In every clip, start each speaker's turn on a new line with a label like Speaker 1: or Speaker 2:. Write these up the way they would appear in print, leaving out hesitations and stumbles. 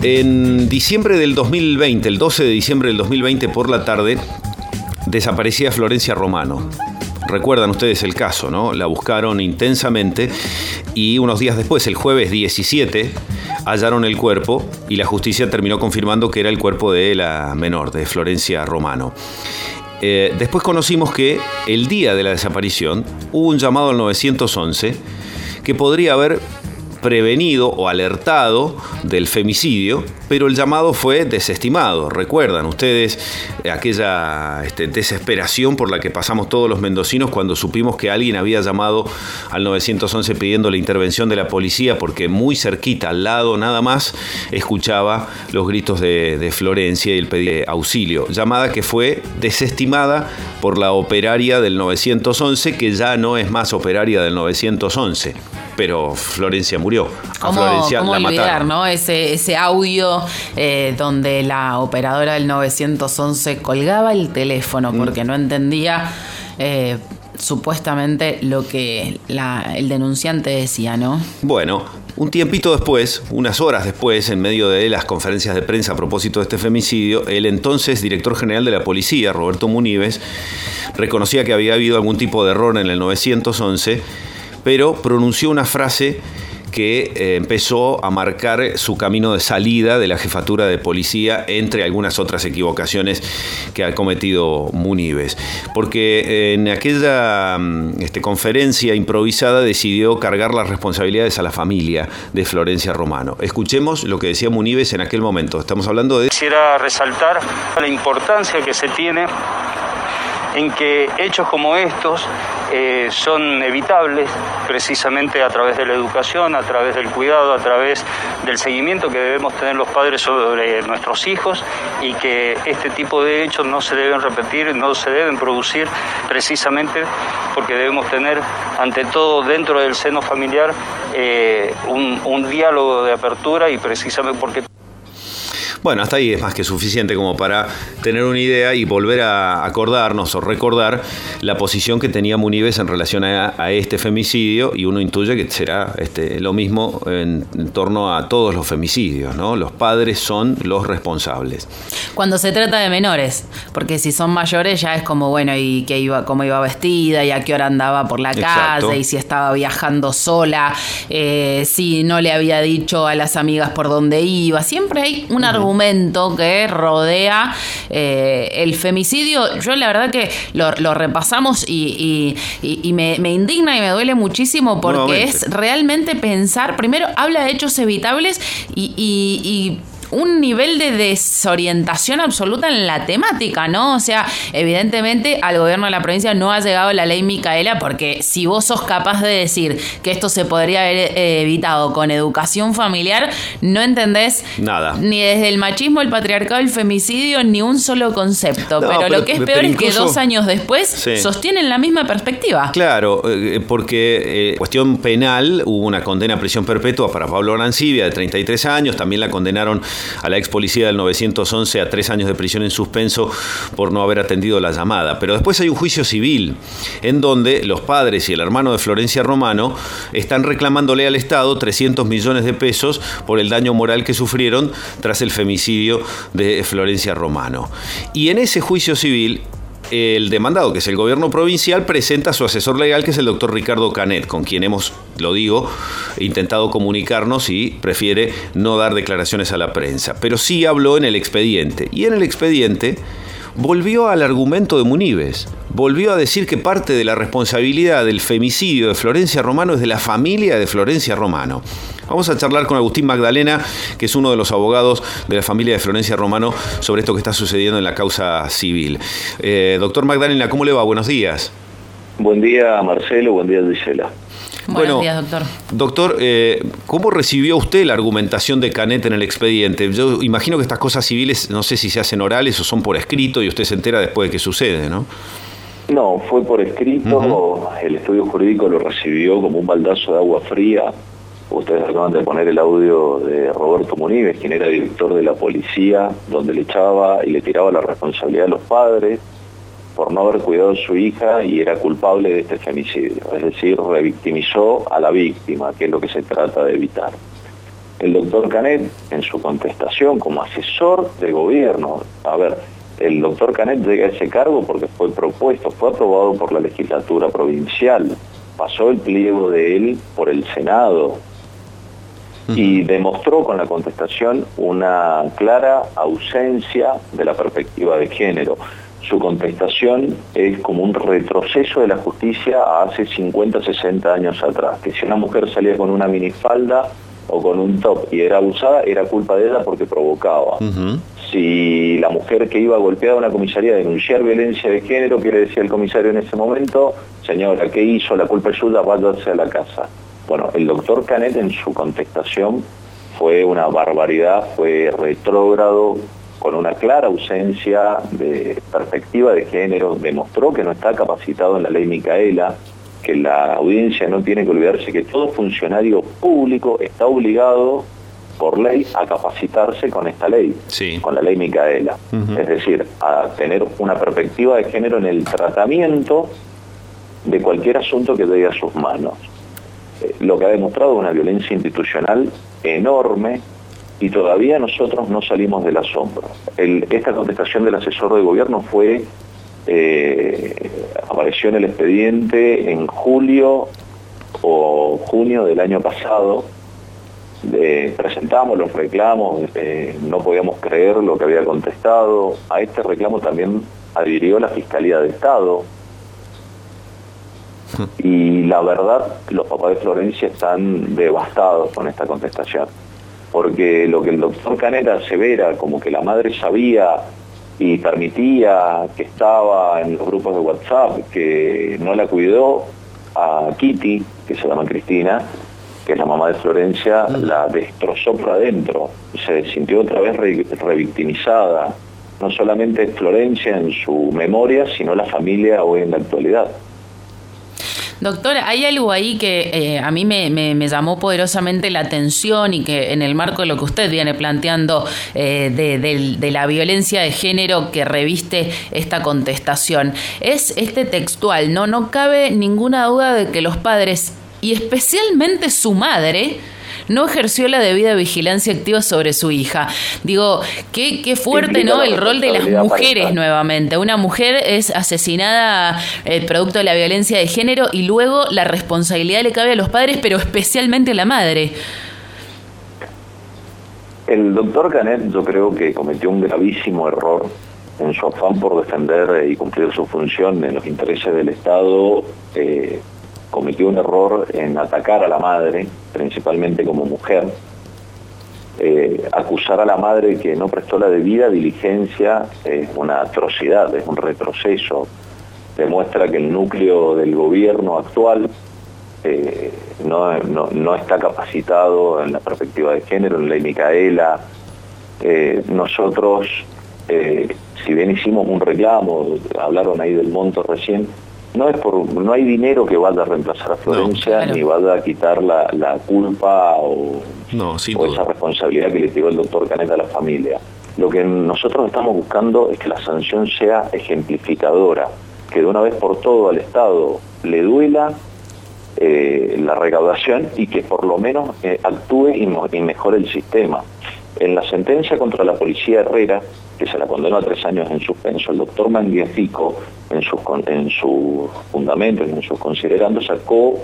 Speaker 1: En diciembre del 2020, el 12 de diciembre del 2020 por la tarde, desaparecía Florencia Romano. Recuerdan ustedes el caso, ¿no? La buscaron intensamente y unos días después, el jueves 17, hallaron el cuerpo y la justicia terminó confirmando que era el cuerpo de la menor, de Florencia Romano. Después conocimos que el día de la desaparición hubo un llamado al 911 que podría haber prevenido o alertado del femicidio, pero el llamado fue desestimado. Recuerdan ustedes aquella desesperación por la que pasamos todos los mendocinos cuando supimos que alguien había llamado al 911 pidiendo la intervención de la policía porque muy cerquita, al lado nada más, escuchaba los gritos de Florencia y el pedido de auxilio. Llamada que fue desestimada por la operaria del 911, que ya no es más operaria del 911. Pero Florencia murió. A Florencia la mataron. Olvidar,
Speaker 2: ¿no? Ese audio donde la operadora del 911 colgaba el teléfono porque no entendía supuestamente lo que el denunciante decía, ¿no? Bueno,
Speaker 1: un tiempito después, unas horas después, en medio de las conferencias de prensa a propósito de este femicidio, el entonces director general de la policía, Roberto Munives, reconocía que había habido algún tipo de error en el 911, pero pronunció una frase que empezó a marcar su camino de salida de la jefatura de policía, entre algunas otras equivocaciones que ha cometido Munives. Porque en aquella conferencia improvisada decidió cargar las responsabilidades a la familia de Florencia Romano. Escuchemos lo que decía Munives en aquel momento. Estamos hablando de...
Speaker 3: Quisiera resaltar la importancia que se tiene en que hechos como estos son evitables precisamente a través de la educación, a través del cuidado, a través del seguimiento que debemos tener los padres sobre nuestros hijos, y que este tipo de hechos no se deben repetir, no se deben producir, precisamente porque debemos tener ante todo dentro del seno familiar un diálogo de apertura, y precisamente porque...
Speaker 1: Bueno, hasta ahí es más que suficiente como para tener una idea y volver a acordarnos o recordar la posición que tenía Munives en relación a este femicidio, y uno intuye que será lo mismo en torno a todos los femicidios, ¿no? Los padres son los responsables.
Speaker 2: Cuando se trata de menores, porque si son mayores ya es como, bueno, y cómo iba vestida, y a qué hora andaba por la calle, y si estaba viajando sola, si no le había dicho a las amigas por dónde iba. Siempre hay un argumento que rodea el femicidio. Yo la verdad que lo repasamos y me indigna y me duele muchísimo, porque nuevamente es realmente pensar, primero habla de hechos evitables y un nivel de desorientación absoluta en la temática, ¿no? O sea, evidentemente al gobierno de la provincia no ha llegado la ley Micaela, porque si vos sos capaz de decir que esto se podría haber evitado con educación familiar, no entendés nada, ni desde el machismo, el patriarcado, el femicidio, ni un solo concepto. No, pero lo que es peor es que 2 años después sostienen la misma perspectiva.
Speaker 1: Claro, porque cuestión penal, hubo una condena a prisión perpetua para Pablo Arancibia de 33 años, también la condenaron a la ex policía del 911 a 3 años de prisión en suspenso por no haber atendido la llamada. Pero después hay un juicio civil en donde los padres y el hermano de Florencia Romano están reclamándole al Estado 300 millones de pesos por el daño moral que sufrieron tras el femicidio de Florencia Romano. Y en ese juicio civil, el demandado, que es el gobierno provincial, presenta a su asesor legal, que es el doctor Ricardo Canet, con quien hemos, lo digo, intentado comunicarnos, y prefiere no dar declaraciones a la prensa. Pero sí habló en el expediente. Y en el expediente volvió al argumento de Munives. Volvió a decir que parte de la responsabilidad del femicidio de Florencia Romano es de la familia de Florencia Romano. Vamos a charlar con Agustín Magdalena, que es uno de los abogados de la familia de Florencia Romano, sobre esto que está sucediendo en la causa civil. Doctor Magdalena, ¿cómo le va? Buenos días.
Speaker 4: Buen día, Marcelo. Buen día, Gisela.
Speaker 2: Buenos días, doctor.
Speaker 1: Doctor, ¿cómo recibió usted la argumentación de Canet en el expediente? Yo imagino que estas cosas civiles, no sé si se hacen orales o son por escrito, y usted se entera después de que sucede, ¿no?
Speaker 4: No, fue por escrito. El estudio jurídico lo recibió como un baldazo de agua fría. Ustedes acaban de poner el audio de Roberto Munives, quien era director de la policía, donde le echaba y le tiraba la responsabilidad a los padres por no haber cuidado a su hija, y era culpable de este femicidio. Es decir, revictimizó a la víctima, que es lo que se trata de evitar. El doctor Canet, en su contestación como asesor de gobierno, a ver, el doctor Canet llega a ese cargo porque fue propuesto, fue aprobado por la legislatura provincial, pasó el pliego de él por el Senado y demostró con la contestación una clara ausencia de la perspectiva de género. Su contestación es como un retroceso de la justicia a hace 50, 60 años atrás, que si una mujer salía con una minifalda o con un top y era abusada, era culpa de ella porque provocaba. Si la mujer que iba golpeada a una comisaría a denunciar violencia de género, ¿qué le decía el comisario en ese momento? Señora, ¿qué hizo? La culpa es suya, váyase a la casa. Bueno, el doctor Canet en su contestación fue una barbaridad, fue retrógrado, con una clara ausencia de perspectiva de género, demostró que no está capacitado en la ley Micaela, que la audiencia no tiene que olvidarse que todo funcionario público está obligado por ley a capacitarse con esta ley, con la ley Micaela. Es decir, a tener una perspectiva de género en el tratamiento de cualquier asunto que llegue a sus manos. Lo que ha demostrado una violencia institucional enorme y todavía nosotros no salimos del asombro. Esta contestación del asesor de gobierno apareció en el expediente en julio o junio del año pasado. Presentamos los reclamos, no podíamos creer lo que había contestado. A este reclamo también adhirió la Fiscalía de Estado. Y la verdad, los papás de Florencia están devastados con esta contestación, porque lo que el doctor Canet asevera, como que la madre sabía y permitía que estaba en los grupos de WhatsApp, que no la cuidó a Kitty, que se llama Cristina, que es la mamá de Florencia, la destrozó por adentro, se sintió otra vez revictimizada, no solamente Florencia en su memoria, sino la familia hoy en la actualidad.
Speaker 2: Doctor, hay algo ahí que a mí me llamó poderosamente la atención y que en el marco de lo que usted viene planteando de la violencia de género que reviste esta contestación. Es este textual, no cabe ninguna duda de que los padres, y especialmente su madre, no ejerció la debida vigilancia activa sobre su hija. Digo, qué fuerte, ¿no? El rol de las mujeres nuevamente. Una mujer es asesinada producto de la violencia de género y luego la responsabilidad le cabe a los padres, pero especialmente a la madre.
Speaker 4: El doctor Canet yo creo que cometió un gravísimo error en su afán por defender y cumplir su función en los intereses del Estado. Cometió un error en atacar a la madre, principalmente como mujer, acusar a la madre que no prestó la debida diligencia es una atrocidad, es un retroceso, demuestra que el núcleo del gobierno actual no está capacitado en la perspectiva de género, en la ley Micaela. Nosotros, si bien hicimos un reclamo, hablaron ahí del monto recién, no hay dinero que vaya a reemplazar a Florencia, ni vaya a quitar la culpa o esa responsabilidad que le tiró el doctor Canet a la familia. Lo que nosotros estamos buscando es que la sanción sea ejemplificadora, que de una vez por todo al Estado le duela la recaudación y que por lo menos actúe y mejore el sistema. En la sentencia contra la policía Herrera, que se la condenó a 3 años en suspenso, el doctor Manguiafico, en sus fundamentos y en sus considerandos, sacó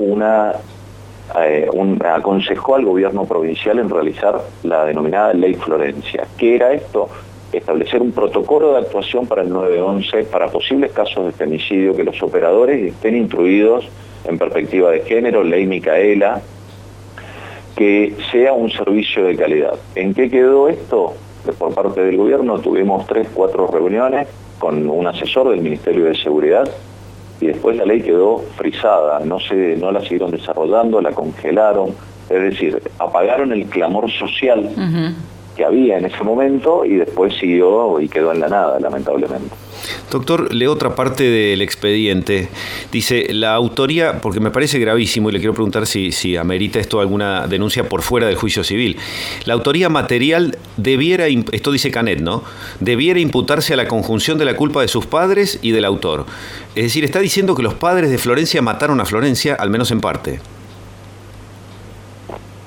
Speaker 4: aconsejó al gobierno provincial en realizar la denominada Ley Florencia. ¿Qué era esto? Establecer un protocolo de actuación para el 911 para posibles casos de femicidio, que los operadores estén instruidos en perspectiva de género, Ley Micaela, que sea un servicio de calidad. ¿En qué quedó esto? Por parte del gobierno tuvimos 3, 4 reuniones con un asesor del Ministerio de Seguridad y después la ley quedó frisada, no la siguieron desarrollando, la congelaron, es decir, apagaron el clamor social que había en ese momento y después siguió y quedó en la nada, lamentablemente.
Speaker 1: Doctor, leo otra parte del expediente. Dice, la autoría, porque me parece gravísimo y le quiero preguntar si amerita esto alguna denuncia por fuera del juicio civil. La autoría material debiera, esto dice Canet, ¿no? Debiera imputarse a la conjunción de la culpa de sus padres y del autor. Es decir, está diciendo que los padres de Florencia mataron a Florencia, al menos en parte.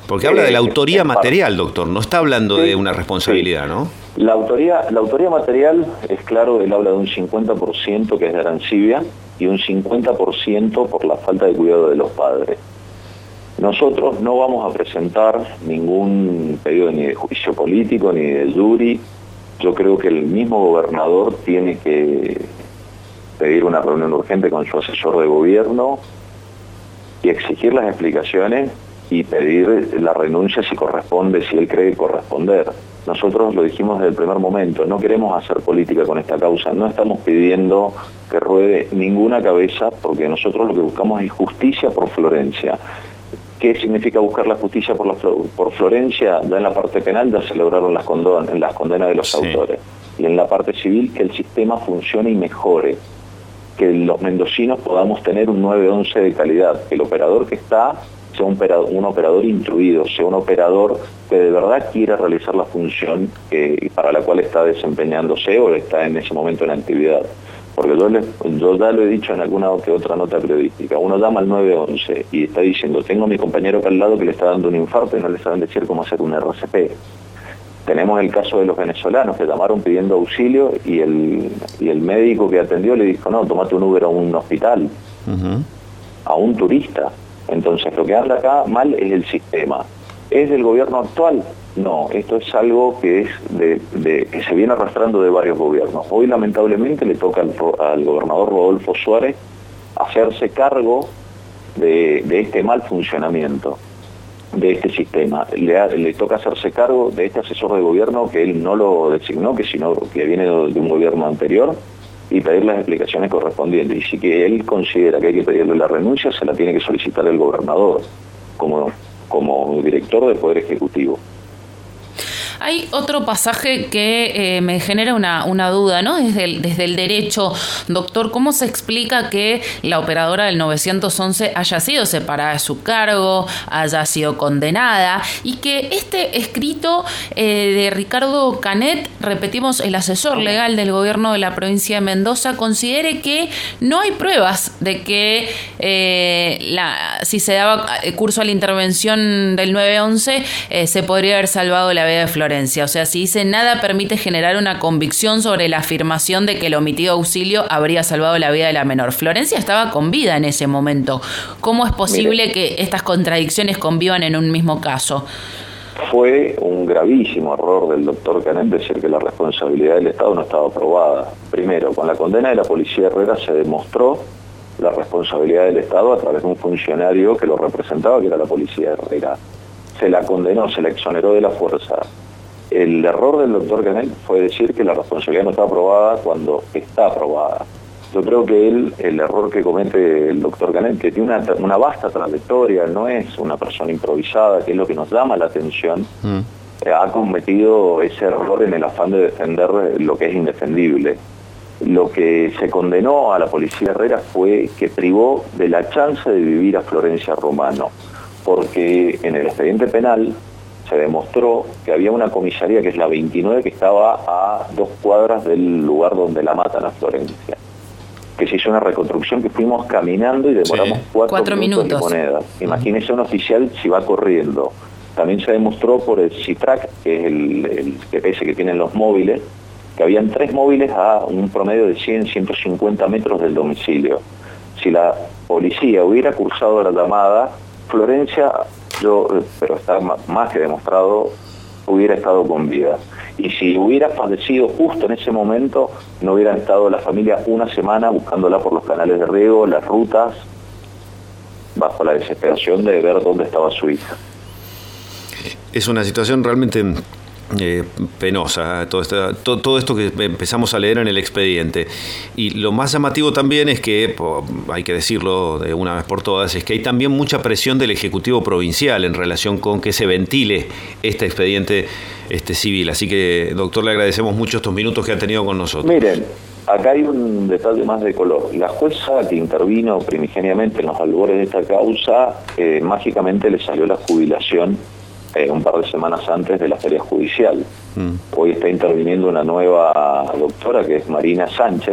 Speaker 1: Porque habla de la autoría material, doctor, no está hablando de una responsabilidad, ¿no?
Speaker 4: La autoría material, es claro, él habla de un 50% que es de Arancibia y un 50% por la falta de cuidado de los padres. Nosotros no vamos a presentar ningún pedido ni de juicio político ni de jury. Yo creo que el mismo gobernador tiene que pedir una reunión urgente con su asesor de gobierno y exigir las explicaciones y pedir la renuncia si corresponde, si él cree corresponder. Nosotros lo dijimos desde el primer momento, no queremos hacer política con esta causa, no estamos pidiendo que ruede ninguna cabeza, porque nosotros lo que buscamos es justicia por Florencia. ¿Qué significa buscar la justicia por Florencia? Ya en la parte penal ya se lograron las condenas de los autores. Y en la parte civil, que el sistema funcione y mejore. Que los mendocinos podamos tener un 911 de calidad. Que el operador que está sea un operador instruido, sea un operador que de verdad quiera realizar la función para la cual está desempeñándose o está en ese momento en actividad. Porque yo ya lo he dicho en alguna que otra nota periodística, uno llama al 911 y está diciendo, tengo a mi compañero acá al lado que le está dando un infarto y no le saben decir cómo hacer un RCP. Tenemos el caso de los venezolanos que llamaron pidiendo auxilio y el médico que atendió le dijo, no, tomate un Uber a un hospital, a un turista. Entonces lo que anda acá mal es el sistema. ¿Es del gobierno actual? No, esto es algo que es que se viene arrastrando de varios gobiernos. Hoy lamentablemente le toca al gobernador Rodolfo Suárez hacerse cargo de este mal funcionamiento de este sistema. Le toca hacerse cargo de este asesor de gobierno que él no lo designó, sino que viene de un gobierno anterior, y pedir las explicaciones correspondientes. Y si que él considera que hay que pedirle la renuncia, se la tiene que solicitar el gobernador como director del Poder Ejecutivo.
Speaker 2: Hay otro pasaje que me genera una duda, ¿no? Desde el derecho, doctor, ¿cómo se explica que la operadora del 911 haya sido separada de su cargo, haya sido condenada, y que este escrito de Ricardo Canet, repetimos, el asesor legal del gobierno de la provincia de Mendoza, considere que no hay pruebas de que si se daba curso a la intervención del 911 se podría haber salvado la vida de Florencia? O sea, si dice nada permite generar una convicción sobre la afirmación de que el omitido auxilio habría salvado la vida de la menor. Florencia estaba con vida en ese momento. ¿Cómo es posible que estas contradicciones convivan en un mismo caso?
Speaker 4: Fue un gravísimo error del doctor Canet decir que la responsabilidad del Estado no estaba probada. Primero, con la condena de la policía Herrera se demostró la responsabilidad del Estado a través de un funcionario que lo representaba, que era la policía Herrera. Se la condenó, se la exoneró de la fuerza. El error del doctor Canet fue decir que la responsabilidad no está aprobada cuando está aprobada. Yo creo que el error que comete el doctor Canet, que tiene una vasta trayectoria, no es una persona improvisada, que es lo que nos llama la atención, ha cometido ese error en el afán de defender lo que es indefendible. Lo que se condenó a la policía Herrera fue que privó de la chance de vivir a Florencia Romano, porque en el expediente penal se demostró que había una comisaría, que es la 29, que estaba a 2 cuadras del lugar donde la matan a Florencia. Que se hizo una reconstrucción que fuimos caminando y demoramos 4 minutos y monedas. Imagínese un oficial si va corriendo. También se demostró por el CITRAC, que es el GPS que tienen los móviles, que habían 3 móviles a un promedio de 100, 150 metros del domicilio. Si la policía hubiera cursado la llamada, Florencia, pero está más que demostrado, hubiera estado con vida. Y si hubiera fallecido justo en ese momento, no hubiera estado la familia una semana buscándola por los canales de riego, las rutas, bajo la desesperación de ver dónde estaba su hija.
Speaker 1: Es una situación realmente penosa, todo esto que empezamos a leer en el expediente. Y lo más llamativo también es que, hay que decirlo de una vez por todas, es que hay también mucha presión del Ejecutivo Provincial en relación con que se ventile este expediente civil. Así que, doctor, le agradecemos mucho estos minutos que ha tenido con nosotros.
Speaker 4: Miren, acá hay un detalle más de color. La jueza que intervino primigeniamente en los albores de esta causa, mágicamente le salió la jubilación un par de semanas antes de la feria judicial. Hoy está interviniendo una nueva doctora, que es Marina Sánchez,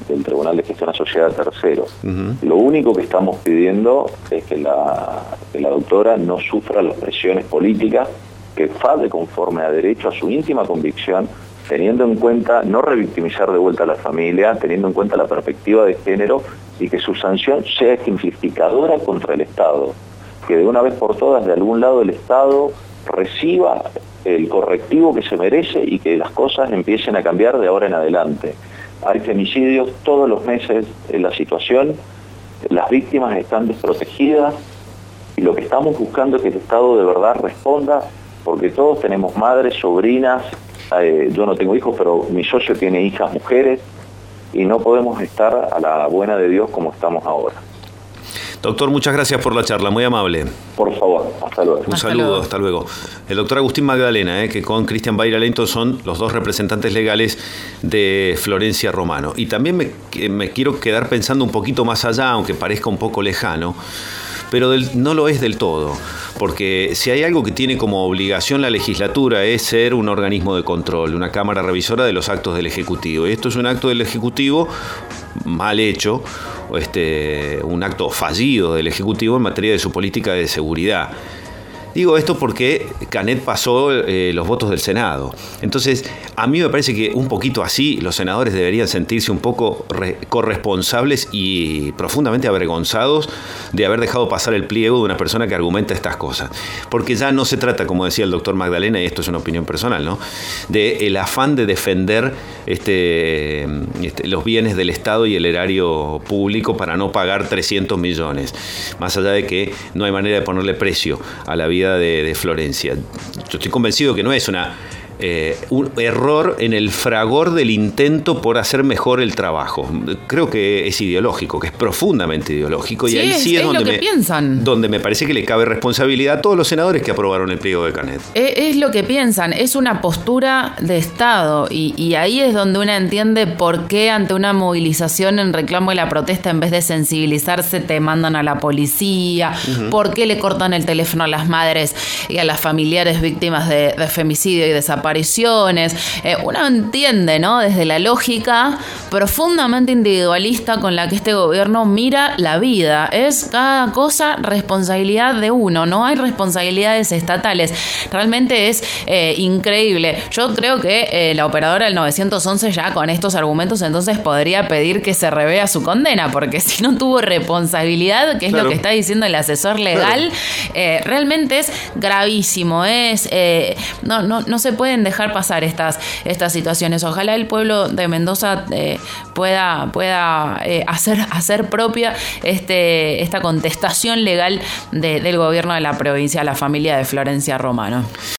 Speaker 4: del Tribunal de Gestión Asociada Tercero. Lo único que estamos pidiendo es que la doctora no sufra las presiones políticas, que falle conforme a derecho a su íntima convicción, teniendo en cuenta no revictimizar de vuelta a la familia, teniendo en cuenta la perspectiva de género, y que su sanción sea ejemplificadora contra el Estado, que de una vez por todas de algún lado el Estado reciba el correctivo que se merece y que las cosas empiecen a cambiar de ahora en adelante. Hay femicidios todos los meses en la situación, las víctimas están desprotegidas y lo que estamos buscando es que el Estado de verdad responda, porque todos tenemos madres, sobrinas, yo no tengo hijos, pero mi socio tiene hijas mujeres, y no podemos estar a la buena de Dios como estamos ahora.
Speaker 1: Doctor, muchas gracias por la charla, muy amable.
Speaker 4: Por favor, hasta luego.
Speaker 1: Un saludo, hasta luego. El doctor Agustín Magdalena, que con Cristian Beira Lento son los dos representantes legales de Florencia Romano. Y también me quiero quedar pensando un poquito más allá, aunque parezca un poco lejano, pero no lo es del todo, porque si hay algo que tiene como obligación la legislatura es ser un organismo de control, una cámara revisora de los actos del Ejecutivo. Y esto es un acto del Ejecutivo mal hecho, un acto fallido del Ejecutivo en materia de su política de seguridad. Digo esto porque Canet pasó los votos del Senado. Entonces, a mí me parece que un poquito así los senadores deberían sentirse un poco corresponsables y profundamente avergonzados de haber dejado pasar el pliego de una persona que argumenta estas cosas. Porque ya no se trata, como decía el doctor Magdalena, y esto es una opinión personal, ¿no?, de el afán de defender los bienes del Estado y el erario público para no pagar 300 millones. Más allá de que no hay manera de ponerle precio a la vida de Florencia. Yo estoy convencido que no es un error en el fragor del intento por hacer mejor el trabajo. Creo que es ideológico, que es profundamente ideológico, y ahí sí es donde me parece que le cabe responsabilidad a todos los senadores que aprobaron el pliego de Canet.
Speaker 2: Es lo que piensan, es una postura de Estado, y ahí es donde uno entiende por qué ante una movilización en reclamo de la protesta, en vez de sensibilizarse, te mandan a la policía, por qué le cortan el teléfono a las madres y a las familiares víctimas de femicidio y desapariciones. Uno entiende, ¿no?, desde la lógica profundamente individualista con la que este gobierno mira la vida. Es cada cosa responsabilidad de uno, no hay responsabilidades estatales. Realmente es increíble. Yo creo que la operadora del 911 ya con estos argumentos entonces podría pedir que se revea su condena, porque si no tuvo responsabilidad, que es lo que está diciendo el asesor legal, realmente es gravísimo. No se pueden dejar pasar estas situaciones. Ojalá el pueblo de Mendoza pueda hacer propia esta contestación legal del gobierno de la provincia a la familia de Florencia Romano.